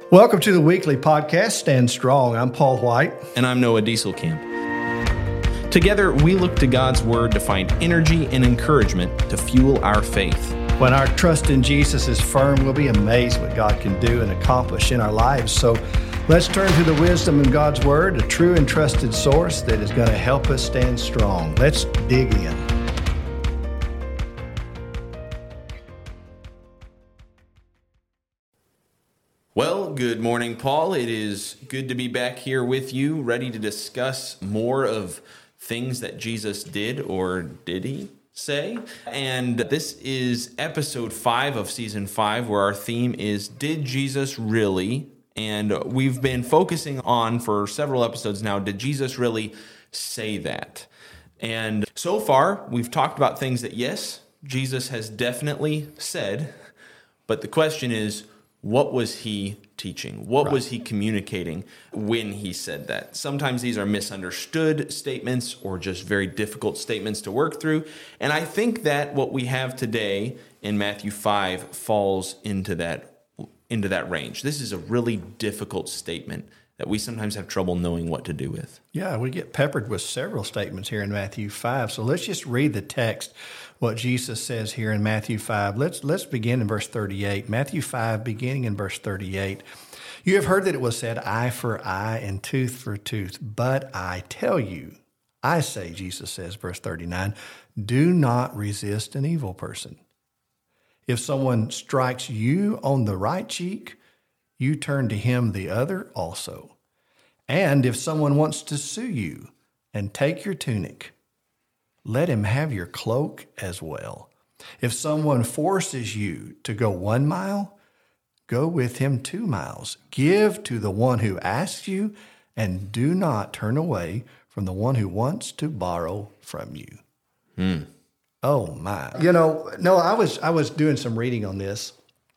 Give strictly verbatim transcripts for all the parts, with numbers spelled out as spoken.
Welcome to the weekly podcast, Stand Strong. I'm Paul White. And I'm Noah Dieselkamp. Together, we look to God's Word to find energy and encouragement to fuel our faith. When our trust in Jesus is firm, we'll be amazed what God can do and accomplish in our lives. So let's turn to the wisdom in God's Word, a true and trusted source that is going to help us stand strong. Let's dig in. Well, good morning, Paul. It is good to be back here with you, ready to discuss more of things that Jesus did, or did he say? And this is episode five of season five, where our theme is, Did Jesus Really? And we've been focusing on, for several episodes now, did Jesus really say that? And so far, we've talked about things that, yes, Jesus has definitely said, but the question is, what was he teaching? What right. was he communicating when he said that? Sometimes these are misunderstood statements or just very difficult statements to work through. And I think that what we have today in Matthew five falls into that, into that range. This is a really difficult statement that we sometimes have trouble knowing what to do with. Yeah, we get peppered with several statements here in Matthew five. So let's just read the text, what Jesus says here in Matthew five. Let's let's begin in verse thirty-eight. Matthew five, beginning in verse thirty-eight. You have heard that it was said, eye for eye and tooth for tooth. But I tell you, I say, Jesus says, verse thirty-nine, do not resist an evil person. If someone strikes you on the right cheek, you turn to him the other also. And if someone wants to sue you and take your tunic, let him have your cloak as well. If someone forces you to go one mile, go with him two miles. Give to the one who asks you, and do not turn away from the one who wants to borrow from you. Hmm. Oh my! You know, no, I was I was doing some reading on this.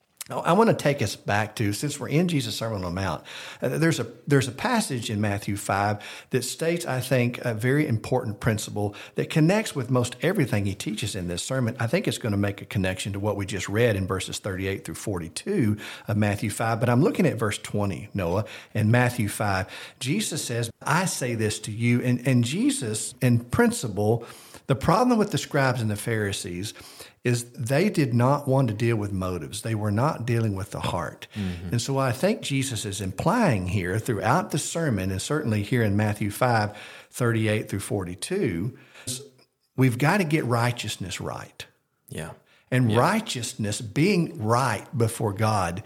I want to take us back to, since we're in Jesus' Sermon on the Mount, uh, there's a there's a passage in Matthew five that states, I think, a very important principle that connects with most everything he teaches in this sermon. I think it's going to make a connection to what we just read in verses thirty-eight through forty-two of Matthew five. But I'm looking at verse twenty, Noah, in Matthew five. Jesus says, I say this to you. And, and Jesus, in principle, the problem with the scribes and the Pharisees is they did not want to deal with motives. They were not dealing with the heart. Mm-hmm. And so I think Jesus is implying here throughout the sermon, and certainly here in Matthew five, thirty-eight through forty-two, we've got to get righteousness right. Yeah. And yeah. righteousness, being right before God,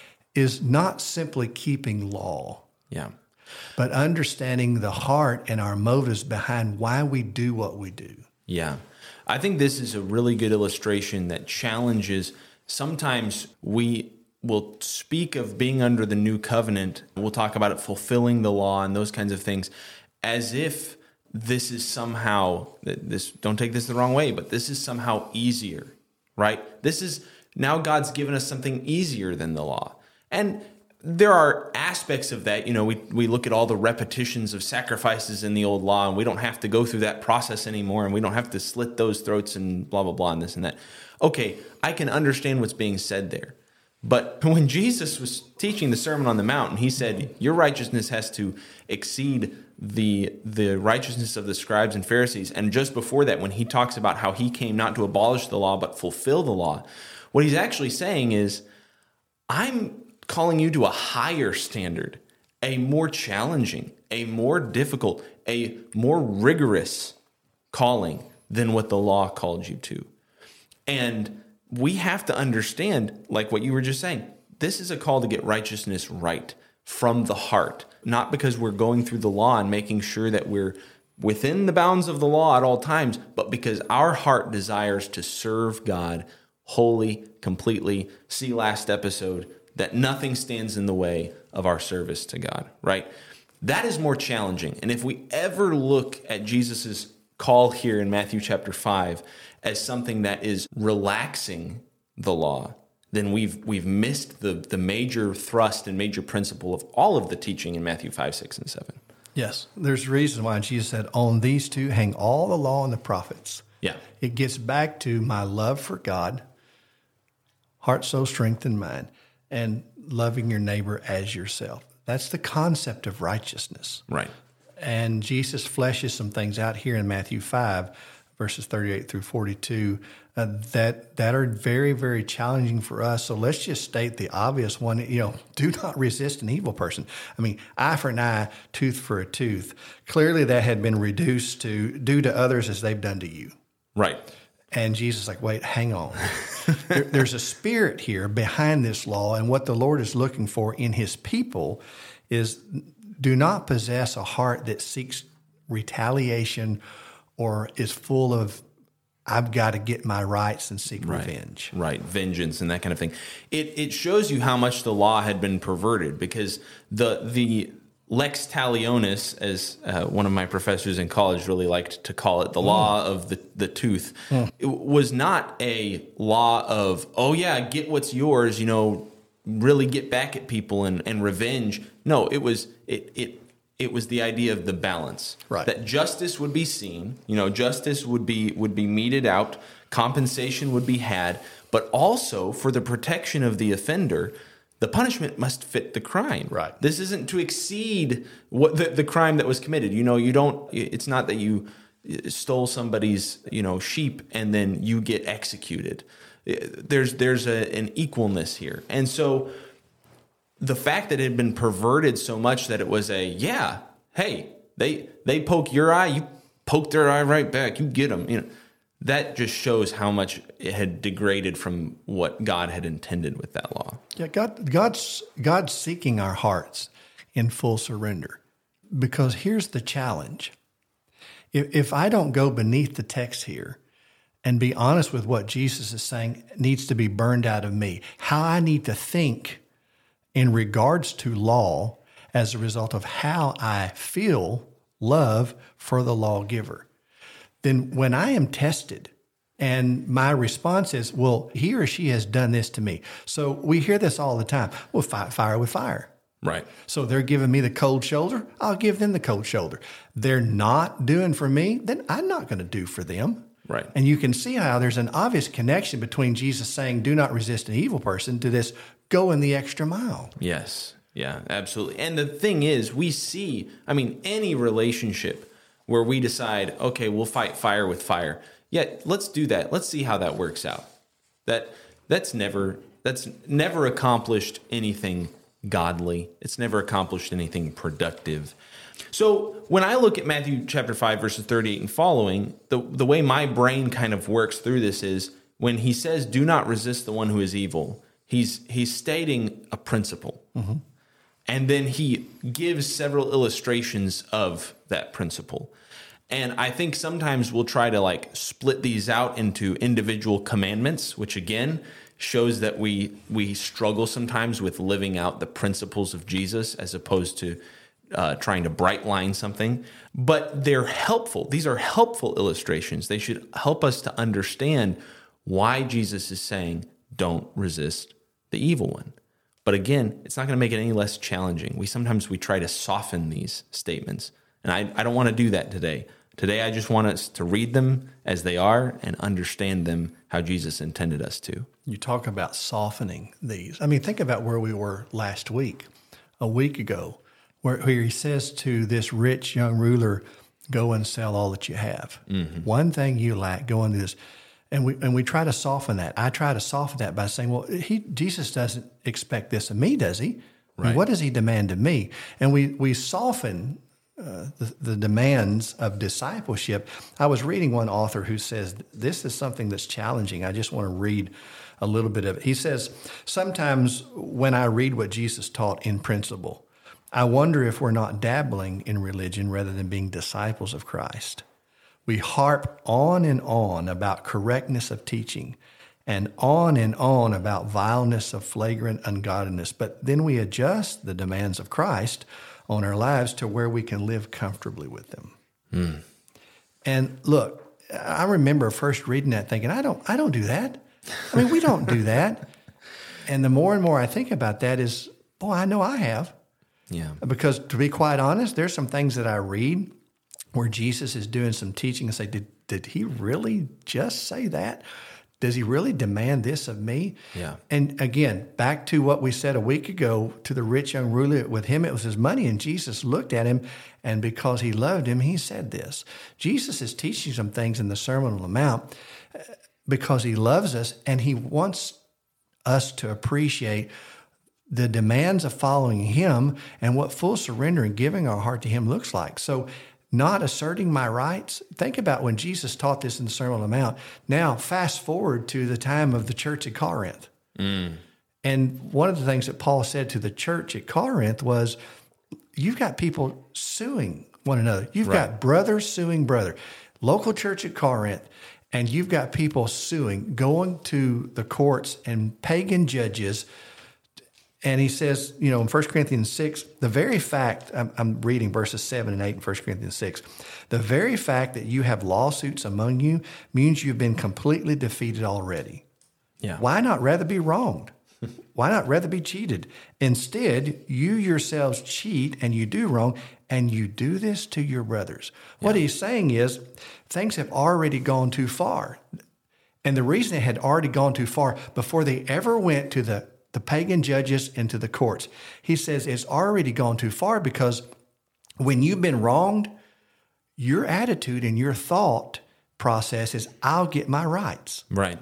is not simply keeping law. Yeah. But understanding the heart and our motives behind why we do what we do. Yeah. I think this is a really good illustration that challenges. Sometimes we will speak of being under the new covenant. We'll talk about it fulfilling the law and those kinds of things as if this is somehow, this, don't take this the wrong way, but this is somehow easier, right? This is, now God's given us something easier than the law. And there are aspects of that. You know, we we look at all the repetitions of sacrifices in the old law, and we don't have to go through that process anymore, and we don't have to slit those throats and blah, blah, blah, and this and that. Okay, I can understand what's being said there. But when Jesus was teaching the Sermon on the Mount, and he said, your righteousness has to exceed the the righteousness of the scribes and Pharisees. And just before that, when he talks about how he came not to abolish the law, but fulfill the law, what he's actually saying is, I'm calling you to a higher standard, a more challenging, a more difficult, a more rigorous calling than what the law called you to. And we have to understand, like what you were just saying, this is a call to get righteousness right from the heart, not because we're going through the law and making sure that we're within the bounds of the law at all times, but because our heart desires to serve God wholly, completely. See last episode, that nothing stands in the way of our service to God, right? That is more challenging. And if we ever look at Jesus's call here in Matthew chapter five as something that is relaxing the law, then we've we've missed the, the major thrust and major principle of all of the teaching in Matthew five, six, and seven. Yes, there's a reason why Jesus said, on these two hang all the law and the prophets. Yeah. It gets back to my love for God, heart, soul, strength, and mind. And loving your neighbor as yourself. That's the concept of righteousness. Right. And Jesus fleshes some things out here in Matthew five, verses thirty-eight through forty-two, uh, that that are very, very challenging for us. So let's just state the obvious one. You know, do not resist an evil person. I mean, eye for an eye, tooth for a tooth. Clearly, that had been reduced to do to others as they've done to you. Right. And Jesus is like, wait, hang on. there, there's a spirit here behind this law, and what the Lord is looking for in his people is do not possess a heart that seeks retaliation or is full of, I've got to get my rights and seek right. revenge. Right, vengeance and that kind of thing. It it shows you how much the law had been perverted, because the the lex talionis, as uh, one of my professors in college really liked to call it, the mm. law of the, the tooth, mm. it was not a law of, oh yeah, get what's yours, you know, really get back at people and, and revenge. No, it was it it it was the idea of the balance. Right. That justice would be seen, you know, justice would be would be meted out, compensation would be had, but also for the protection of the offender, the punishment must fit the crime. Right. This isn't to exceed what the, the crime that was committed. You know, you don't, it's not that you stole somebody's, you know, sheep and then you get executed. There's there's a, an equalness here. And so the fact that it had been perverted so much that it was a, yeah, hey, they they poke your eye, you poke their eye right back, you get them, you know. That just shows how much it had degraded from what God had intended with that law. Yeah, God, God's God's seeking our hearts in full surrender. Because here's the challenge. If, if I don't go beneath the text here and be honest with what Jesus is saying needs to be burned out of me, how I need to think in regards to law as a result of how I feel love for the lawgiver, then when I am tested and my response is, well, he or she has done this to me. So we hear this all the time. Well, fight fire with fire. Right. So they're giving me the cold shoulder. I'll give them the cold shoulder. They're not doing for me, then I'm not going to do for them. Right. And you can see how there's an obvious connection between Jesus saying, do not resist an evil person, to this, go in the extra mile. Yes. Yeah, absolutely. And the thing is, we see, I mean, any relationship where we decide, okay, we'll fight fire with fire. Yeah, let's do that. Let's see how that works out. That that's never that's never accomplished anything godly. It's never accomplished anything productive. So when I look at Matthew chapter five, verses thirty-eight and following, the, the way my brain kind of works through this is when he says, do not resist the one who is evil, he's he's stating a principle. Mm-hmm. And then he gives several illustrations of that principle. And I think sometimes we'll try to like split these out into individual commandments, which again shows that we we struggle sometimes with living out the principles of Jesus as opposed to uh, trying to bright line something. But they're helpful. These are helpful illustrations. They should help us to understand why Jesus is saying, don't resist the evil one. But again, it's not going to make it any less challenging. We sometimes we try to soften these statements. And I, I don't want to do that today. Today, I just want us to read them as they are and understand them how Jesus intended us to. You talk about softening these. I mean, think about where we were last week, a week ago, where, where he says to this rich young ruler, go and sell all that you have. Mm-hmm. One thing you lack, go and do this. And we and we try to soften that. I try to soften that by saying, well, he Jesus doesn't expect this of me, does he? Right. I mean, what does he demand of me? And we we soften uh, the, the demands of discipleship. I was reading one author who says, this is something that's challenging. I just want to read a little bit of it. He says, sometimes when I read what Jesus taught in principle, I wonder if we're not dabbling in religion rather than being disciples of Christ. We harp on and on about correctness of teaching and on and on about vileness of flagrant ungodliness, but then we adjust the demands of Christ on our lives to where we can live comfortably with them. Mm. And look, I remember first reading that thinking, I don't, I don't do that. I mean, we don't do that. And the more and more I think about that is, boy, I know I have. Yeah. Because to be quite honest, there's some things that I read where Jesus is doing some teaching and say, did, did he really just say that? does he really demand this of me? Yeah. And again, back to what we said a week ago to the rich young ruler, with him it was his money, and Jesus looked at him, and because he loved him, he said this. Jesus is teaching some things in the Sermon on the Mount because he loves us, and he wants us to appreciate the demands of following him and what full surrender and giving our heart to him looks like. So not asserting my rights. Think about when Jesus taught this in the Sermon on the Mount. Now, fast forward to the time of the church at Corinth. Mm. And one of the things that Paul said to the church at Corinth was, you've got people suing one another. You've right. got brothers suing brother. Local church at Corinth, and you've got people suing, going to the courts and pagan judges. And he says, you know, in First Corinthians six, the very fact, I'm, I'm reading verses seven and eight in First Corinthians six, the very fact that you have lawsuits among you means you've been completely defeated already. Yeah. Why not rather be wronged? Why not rather be cheated? Instead, you yourselves cheat and you do wrong, and you do this to your brothers. Yeah. What he's saying is things have already gone too far. And the reason it had already gone too far, before they ever went to the the pagan judges into the courts. He says it's already gone too far because when you've been wronged, your attitude and your thought process is, I'll get my rights. Right.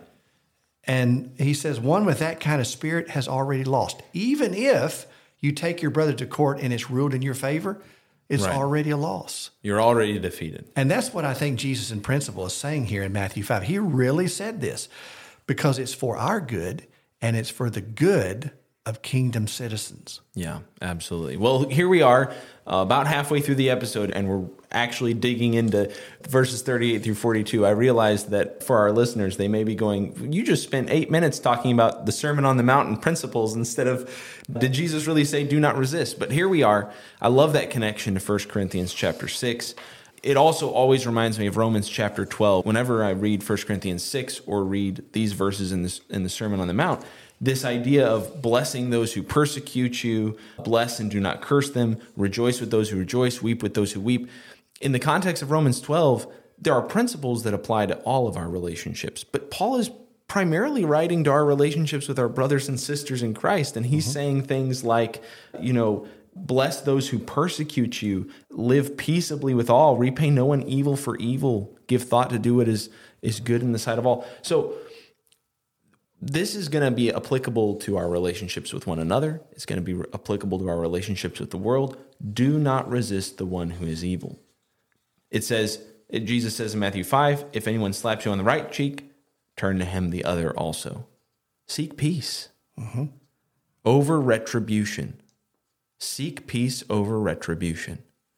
And he says one with that kind of spirit has already lost. Even if you take your brother to court and it's ruled in your favor, it's right. already a loss. You're already defeated. And that's what I think Jesus in principle is saying here in Matthew five. He really said this because it's for our good, and it's for the good of kingdom citizens. Yeah, absolutely. Well, here we are uh, about halfway through the episode, and we're actually digging into verses thirty-eight through forty-two. I realized that for our listeners, they may be going, you just spent eight minutes talking about the Sermon on the Mount and principles instead of, did Jesus really say, do not resist? But here we are. I love that connection to First Corinthians chapter six. It also always reminds me of Romans chapter twelve. Whenever I read First Corinthians six or read these verses in, this, in the Sermon on the Mount, this idea of blessing those who persecute you, bless and do not curse them, rejoice with those who rejoice, weep with those who weep. In the context of Romans twelve, there are principles that apply to all of our relationships. But Paul is primarily writing to our relationships with our brothers and sisters in Christ. And he's mm-hmm. saying things like, you know, bless those who persecute you, live peaceably with all, repay no one evil for evil, give thought to do what is, is good in the sight of all. So this is going to be applicable to our relationships with one another. It's going to be applicable to our relationships with the world. Do not resist the one who is evil. It says, Jesus says in Matthew five, if anyone slaps you on the right cheek, turn to him the other also. Seek peace mm-hmm. over retribution. Seek peace over retribution.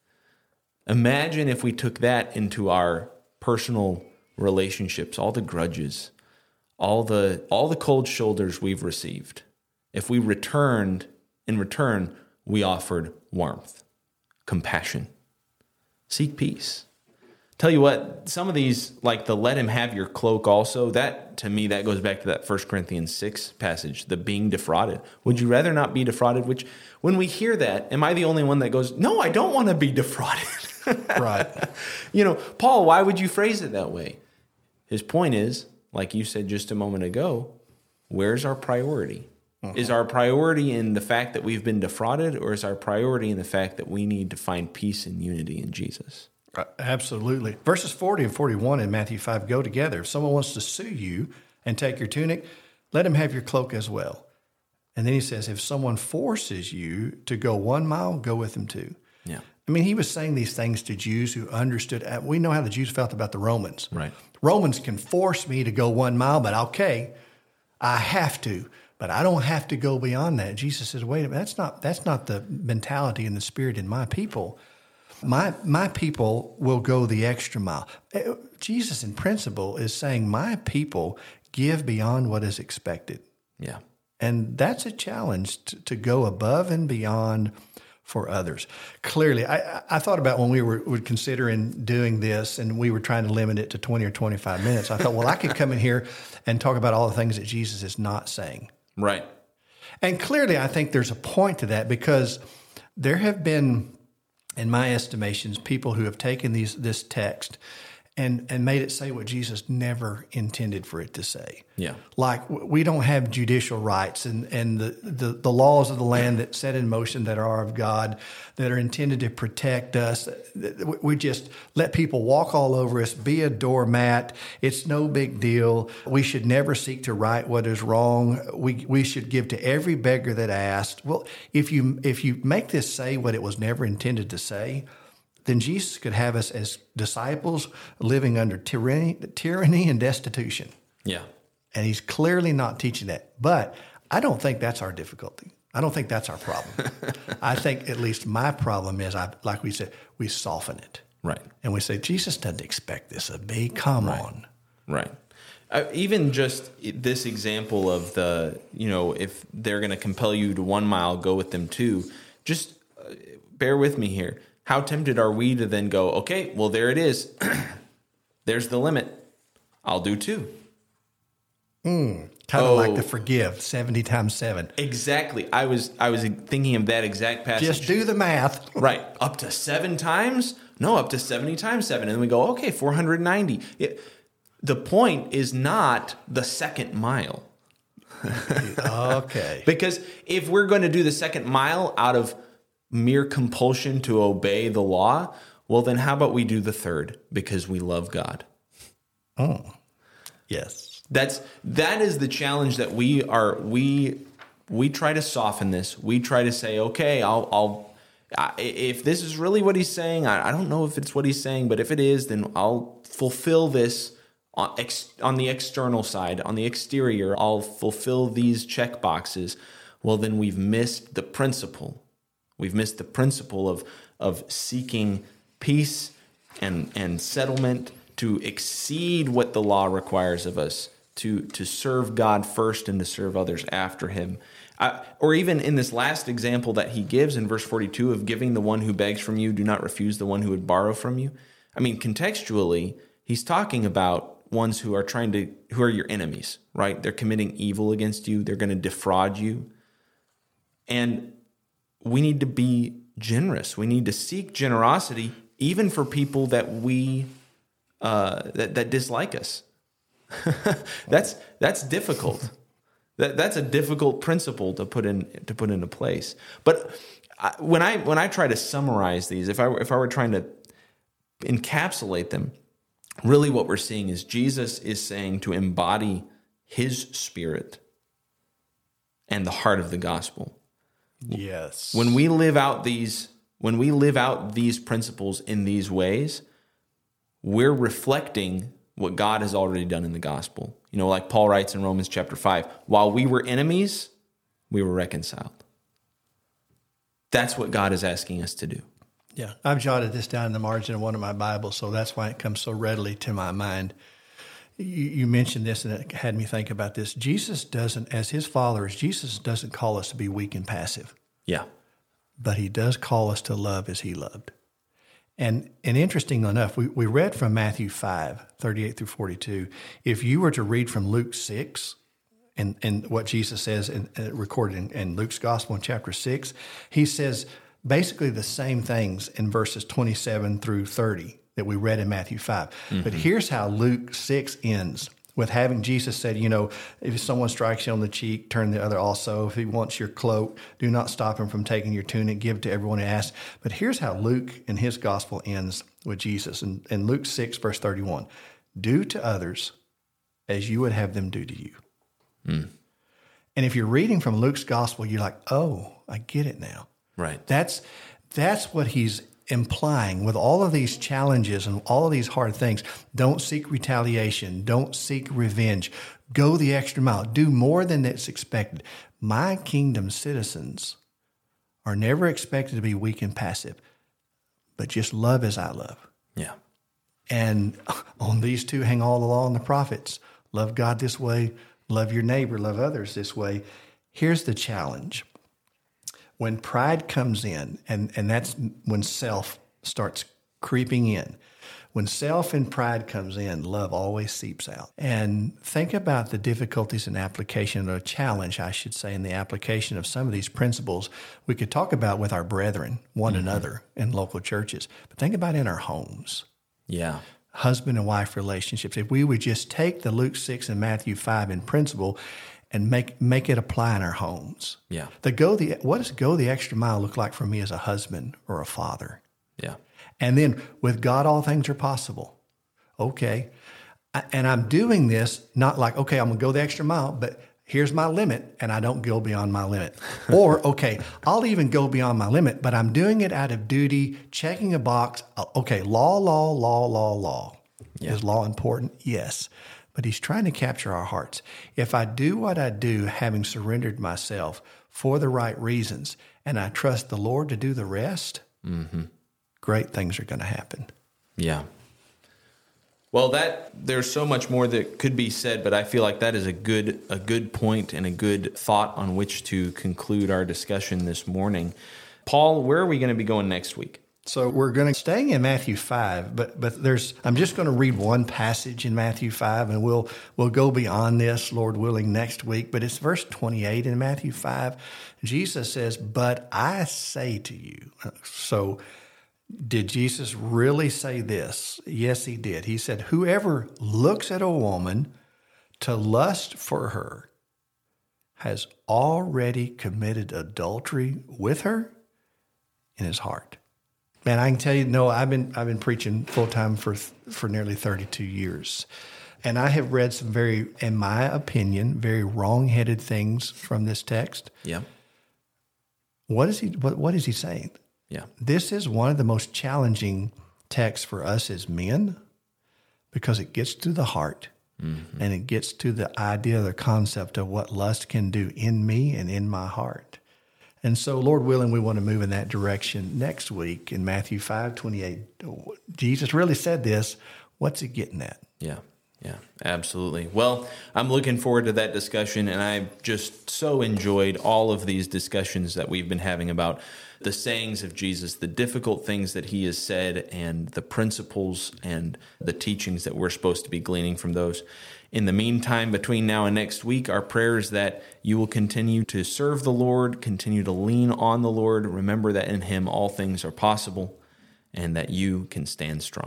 Imagine if we took that into our personal relationships, all the grudges, all the all the cold shoulders we've received. If we returned, in return, we offered warmth, compassion. Seek peace. Tell you what, some of these, like the let him have your cloak also, that, to me, that goes back to that First Corinthians six passage, the being defrauded. Would you rather not be defrauded? Which, when we hear that, am I the only one that goes, no, I don't want to be defrauded? Right. You know, Paul, why would you phrase it that way? His point is, like you said just a moment ago, where's our priority? Uh-huh. Is our priority in the fact that we've been defrauded, or is our priority in the fact that we need to find peace and unity in Jesus? Absolutely. Verses forty and forty-one in Matthew five go together. If someone wants to sue you and take your tunic, let him have your cloak as well. And then he says, if someone forces you to go one mile, go with him too. Yeah. I mean, he was saying these things to Jews who understood. We know how the Jews felt about the Romans. Right. Romans can force me to go one mile, but okay, I have to. But I don't have to go beyond that. Jesus says, wait a minute, that's not, that's not the mentality and the spirit in my people. My my people will go the extra mile. Jesus, in principle, is saying my people give beyond what is expected. Yeah. And that's a challenge to, to go above and beyond for others. Clearly, I, I thought about when we were, were considering doing this and we were trying to limit it to twenty or twenty-five minutes. I thought, well, I could come in here and talk about all the things that Jesus is not saying. Right. And clearly, I think there's a point to that because there have been, in my estimations, people who have taken these this text and, and made it say what Jesus never intended for it to say. Yeah. Like we don't have judicial rights and, and the, the, the laws of the land that set in motion that are of God, that are intended to protect us. We just let people walk all over us, be a doormat. It's no big deal. We should never seek to right what is wrong. We we should give to every beggar that asked. Well, if you if you make this say what it was never intended to say, then Jesus could have us as disciples living under tyranny, tyranny and destitution. Yeah. And he's clearly not teaching that. But I don't think that's our difficulty. I don't think that's our problem. I think at least my problem is, I, like we said, we soften it. Right. And we say, Jesus doesn't expect this of me. Come right. on. Right. Uh, even just this example of the, you know, if they're going to compel you to one mile, go with them two. Just uh, bear with me here. How tempted are we to then go, okay, well, there it is. There's the limit. I'll do two. Mm, kind of oh, like the forgive, seventy times seven. Exactly. I was I was thinking of that exact passage. Just do the math. Right. Up to seven times? No, up to seventy times seven. And then we go, okay, four hundred ninety. It, the point is not the second mile. Okay. Because if we're going to do the second mile out of mere compulsion to obey the law, well, then how about we do the third because we love God? Oh, yes. That's that is the challenge that we are we we try to soften this. We try to say, okay, I'll I'll I, if this is really what he's saying, I, I don't know if it's what he's saying, but if it is, then I'll fulfill this on, ex, on the external side, on the exterior. I'll fulfill these check boxes. Well, then we've missed the principle. We've missed the principle of of seeking peace and and settlement to exceed what the law requires of us, to to serve God first and to serve others after him. Uh, or even in this last example that he gives in verse forty-two of giving the one who begs from you, do not refuse the one who would borrow from you. I mean, contextually, he's talking about ones who are trying to, who are your enemies, right? They're committing evil against you. They're going to defraud you. And we need to be generous. We need to seek generosity even for people that we uh, that, that dislike us. that's that's difficult. That that's a difficult principle to put in to put into place. But I, when I when I try to summarize these, if I if I were trying to encapsulate them, really what we're seeing is Jesus is saying to embody his spirit and the heart of the gospel. Yes. When we live out these when we live out these principles in these ways, we're reflecting what God has already done in the gospel. You know, like Paul writes in Romans chapter five, while we were enemies, we were reconciled. That's what God is asking us to do. Yeah, I've jotted this down in the margin of one of my Bibles, so that's why it comes so readily to my mind. You, you mentioned this, and it had me think about this. Jesus doesn't, as his followers, Jesus doesn't call us to be weak and passive. Yeah. But he does call us to love as he loved. And and interesting enough, we, we read from Matthew five, thirty-eight through forty-two. If you were to read from Luke six, and, and what Jesus says in, uh, recorded in, in Luke's Gospel in chapter six, he says basically the same things in verses twenty-seven through thirty that we read in Matthew five. Mm-hmm. But here's how Luke six ends, with having Jesus said, you know, if someone strikes you on the cheek, turn the other also. If he wants your cloak, do not stop him from taking your tunic, give to everyone who asks. But here's how Luke in his gospel ends with Jesus. In, in Luke six, verse thirty-one, do to others as you would have them do to you. Mm. And if you're reading from Luke's gospel, you're like, oh, I get it now. Right. That's that's what he's implying with all of these challenges and all of these hard things. Don't seek retaliation. Don't seek revenge. Go the extra mile. Do more than it's expected. My kingdom citizens are never expected to be weak and passive, but just love as I love. Yeah. And on these two hang all the law and the prophets. Love God this way. Love your neighbor. Love others this way. Here's the challenge. When pride comes in, and, and that's when self starts creeping in, when self and pride comes in, love always seeps out. And think about the difficulties in application, or a challenge, I should say, in the application of some of these principles we could talk about with our brethren, one mm-hmm. another in local churches. But think about in our homes. Yeah. husband and wife relationships, if we would just take the Luke six and Matthew five in principle and make make it apply in our homes. Yeah. The go the what does go the extra mile look like for me as a husband or a father? Yeah. And then with God, all things are possible. Okay. And I'm doing this not like, okay, I'm going to go the extra mile, but here's my limit and I don't go beyond my limit. Or, okay, I'll even go beyond my limit, but I'm doing it out of duty, checking a box. Okay, law, law, law, law, law. Yeah. Is law important? Yes. But he's trying to capture our hearts. If I do what I do, having surrendered myself for the right reasons, and I trust the Lord to do the rest, mm-hmm. great things are going to happen. Yeah. Well, that there's so much more that could be said, but I feel like that is a good a good point and a good thought on which to conclude our discussion this morning. Paul, where are we going to be going next week? So we're going to staying in Matthew five, but but there's I'm just going to read one passage in Matthew five, and we'll we'll go beyond this, Lord willing, next week. But it's verse twenty-eight in Matthew five. Jesus says, "But I say to you." So did Jesus really say this? Yes, he did. He said, "Whoever looks at a woman to lust for her has already committed adultery with her in his heart." Man, I can tell you, no, I've been I've been preaching full time for for nearly thirty-two years, and I have read some very, in my opinion, very wrong-headed things from this text. Yeah. What is he? What What is he saying? Yeah. This is one of the most challenging texts for us as men because it gets to the heart, mm-hmm. and it gets to the idea, the concept of what lust can do in me and in my heart. And so, Lord willing, we want to move in that direction next week in Matthew five twenty-eight. Jesus really said this. What's he getting at? Yeah, yeah, absolutely. Well, I'm looking forward to that discussion, and I've just so enjoyed all of these discussions that we've been having about the sayings of Jesus, the difficult things that he has said, and the principles and the teachings that we're supposed to be gleaning from those. In the meantime, between now and next week, our prayer is that you will continue to serve the Lord, continue to lean on the Lord, remember that in him all things are possible, and that you can stand strong.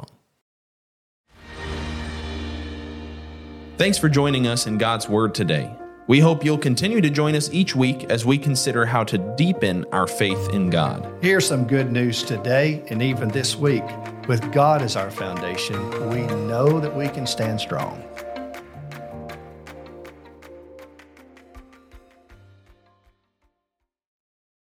Thanks for joining us in God's Word today. We hope you'll continue to join us each week as we consider how to deepen our faith in God. Here's some good news today and even this week. With God as our foundation, we know that we can stand strong.